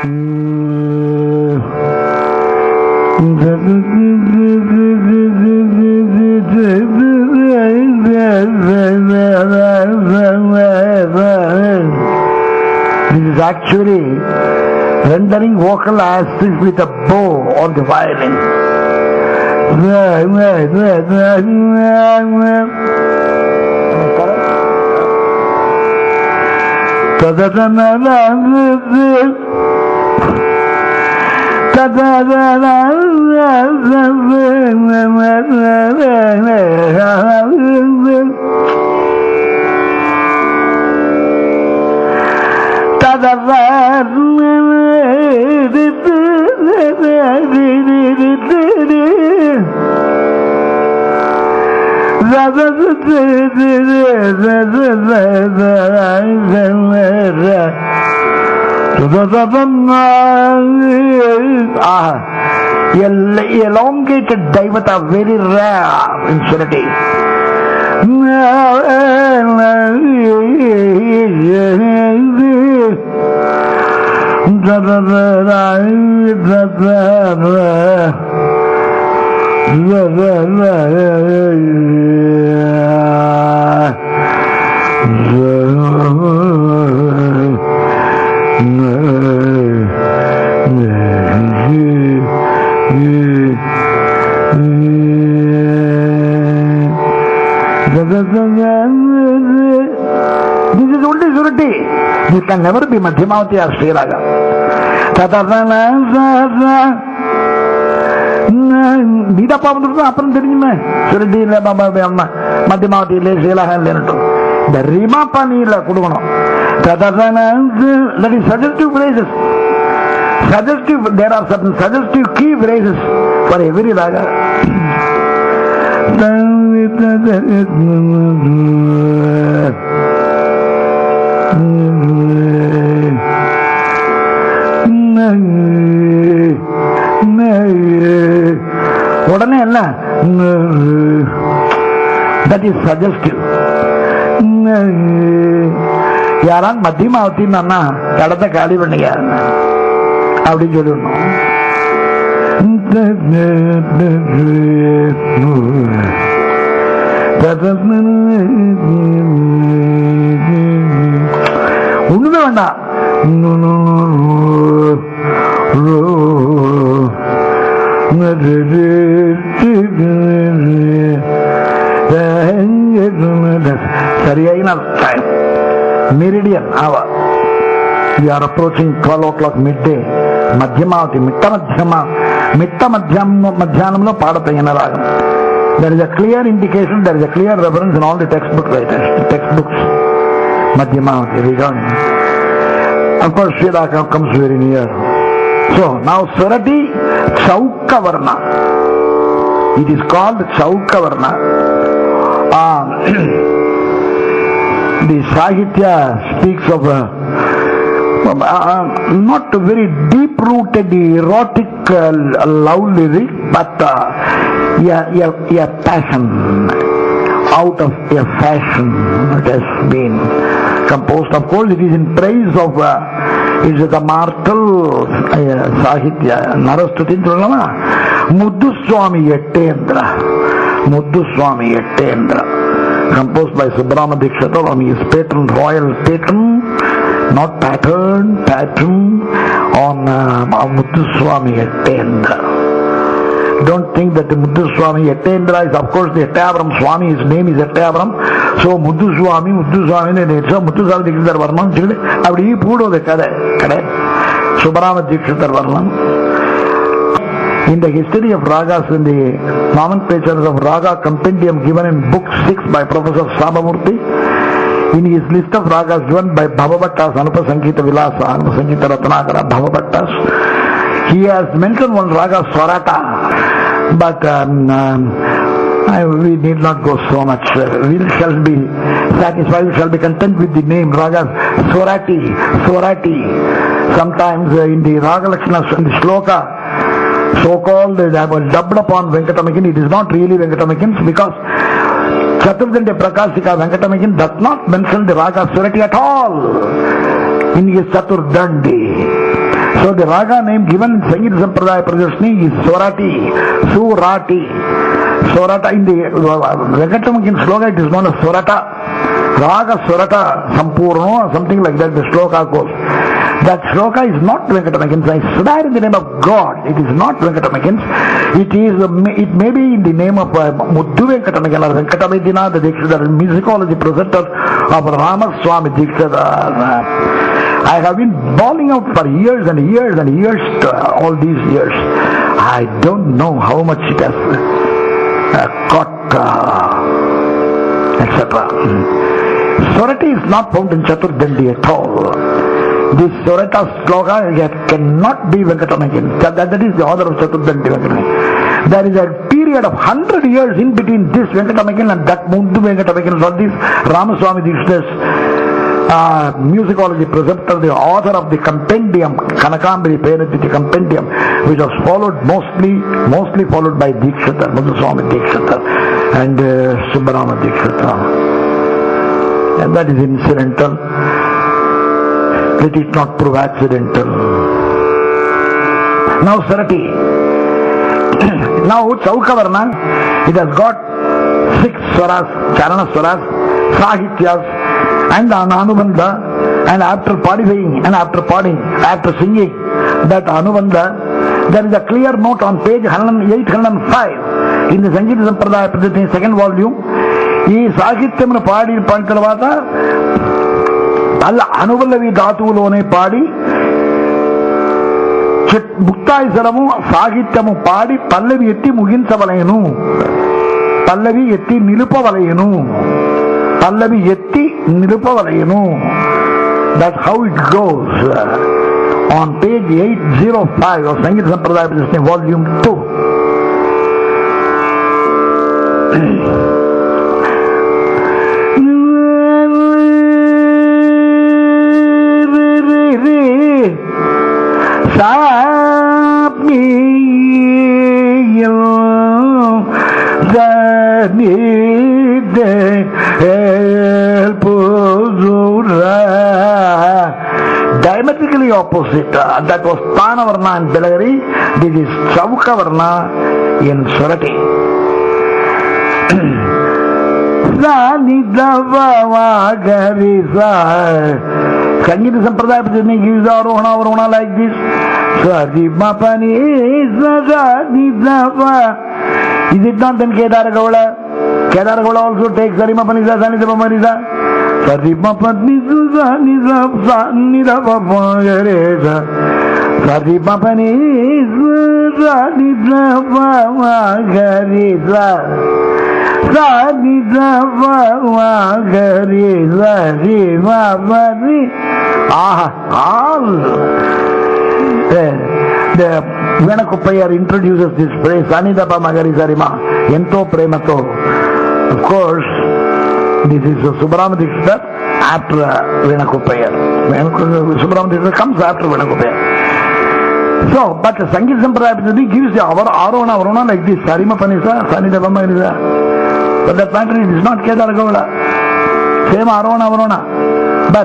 This is actually rendering vocal assist with a bow on the violin. Elongated Daivata, very rare in Surati. This is only Surati. This can never be Madhyamavati or Sri Raga. Nida Pavadurga Apan Dirime, Surati Le Baba Bama, Madhyamavati Le Sela and Lenato. The Rima Panila Kuduno. That is suggestive phrases. Suggestive, there are certain suggestive key phrases for every Raga. That is suggestive. Yaran Madhyamavati Nana, Kadata Kali Vandiya. How did you know? Time. Meridian hour. We are approaching 12 o'clock midday. Madhyamavati, Mitta Madhyanamlo Padatayana Ragam. There is a clear indication, there is a clear reference in all the textbooks. Madhyamavati regarding. Of course, Sri Raga comes very near. So, now Surati Chauka Varna. It is called Chauka Varna. The Sahitya speaks of not very deep-rooted erotic love lyric, but a passion, out of a fashion it has been composed. Of course, it is in praise of the martial Sahitya, Narastuti Mudduswami Yettendra, composed by Subramanya Dikshita on his patron, royal patron, not patron, on Mudduswami Yettendra. Don't think that the Mudduswami Yettendra is, of course, the Ettavaram Swami, his name is Ettavaram. So Mudduswami, Mudduswami Dikshita Varnam, Abdi Pudo the Kade, Subramanya Dikshita Varnam. In the history of ragas, in the nomenclatures of raga compendium given in book 6 by Professor Sabamurti, in his list of ragas given by Bhavabhattas, Anupasankita Vilasa, Anupasankita Ratnakara, Bhavabhattas, he has mentioned one raga Swarata, but we need not go so much. We shall be satisfied, we shall be content with the name ragas Swarati. Sometimes in the Raga Lakshana, in the Shloka, so-called dubbed upon Venkatamakin, it is not really Venkatamakin because Chaturdhande Prakashika Venkatamakin does not mention the Raga Surati at all in his Chaturdhandi. So the raga name given in Sangeeta Sampradaya Pradarshini is Swarati, Surati. Swarata in the Venkatamakin sloka it is known as Swarata. Raga Swarata Sampurno or something like that the sloka goes. That sloka is not Venkatamakin. I swear in the name of God, it is not Venkatamakin. It may be in the name of Muddu Venkatamakin or Venkatavedina, the Dikshadhar, musicology presenter of Ramaswamy Dikshadhar. I have been bawling out for years and years and years, all these years. I don't know how much it has got, etc. Swarati is not found in Chaturdandi at all. This Swarata sloka cannot be Venkatamakin. That is the order of Chaturdandi Venkatamakin. There is a period of 100 years in between this Venkatamakin and that Muddu Venkatamakin. So this Ramaswamy Dikshadhar's musicology preceptor, the author of the compendium, Kanakambari Penaditi compendium, which was followed mostly followed by Dikshadhar, Madhuswami Dikshadhar and Subbarama Dikshadhar. And that is incidental. Let it not prove accidental. Now Sarati. Now Chaukavarna, it has got 6 swaras, Charana swaras, Sahityas, and Anubandha, and after partying and after singing that Anubandha, there is a clear note on page 805 in the Sangeeta Sampradaya Pradarshini second volume. Ee Sahityamnu paadi tarvata alla Anuvallavi dhatuulone paadi Muktayasaramu Sahityamu paadi pallavi etti muginchavalayenu, pallavi etti nilupavalayenu. Pallavi Yetti Nirupavalayanu. That's how it goes on page 805 of Sangeeta Sampradaya Pradarshini volume 2. Diametrically opposite. That was Tanavarna in Belagari. This is Chaukavarna in Swarati. Sangeeta Sampradaya Pradarshini gives the Arohana like this. Is it not then Kedara Gaula? Kedara Gaula also takes Sarimapaniza, Sanidapamaniza. Sarimapaniza, Nidapamagareza. Sarimapaniza, Nidapamagareza. Sanidapamagareza, Rimapani. All. The Venakuppayar introduces this phrase, Sanidapa Magarizarima, Ento Premato. Of course, this is Subbarama Dikshadhar after Venakuppayar. Subbarama Dikshadhar comes after Venakuppayar. So, but Sangeeta Sampradaya Pradarshini gives the Arona like this, Sarima Panisa, Sanidapa Magariza. But that matter is not Kedara Gaula. Same Arona. But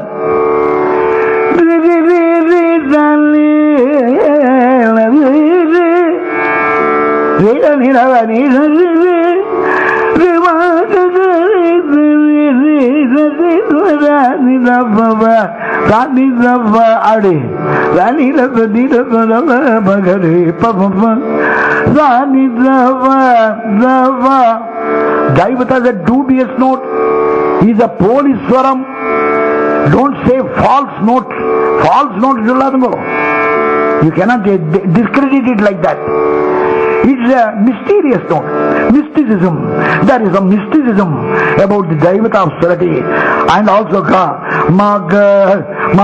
Daivata is a dubious note. He is a police swaram. Don't say false note. False note is you cannot discredit it like that. It's a mysterious note. Mysticism. There is a mysticism about the Daivata of Swarati. And also Ga. Maga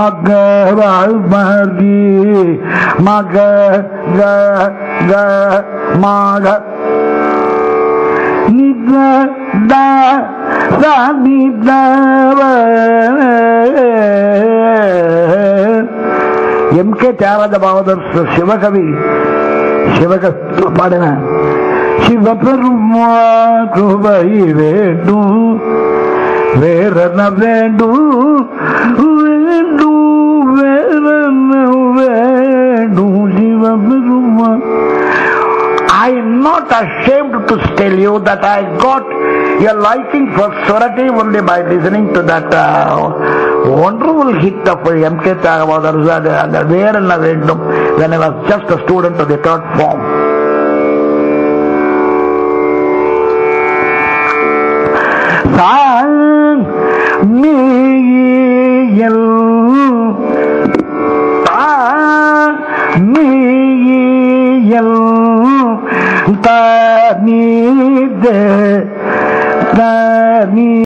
Margi. Maga Maga Nidra Da Sa Nidra M.K. Tyagaraja Bhagavatar's Shivakavi Padana Shivaparuma Kubai Vendu Verana Vendu Vendu Verana not ashamed to tell you that I got a liking for Swarati only by listening to that wonderful hit of M.K. Tagore and Where and Vendum when I was just a student of the third form. Sang me ta ni de ta ni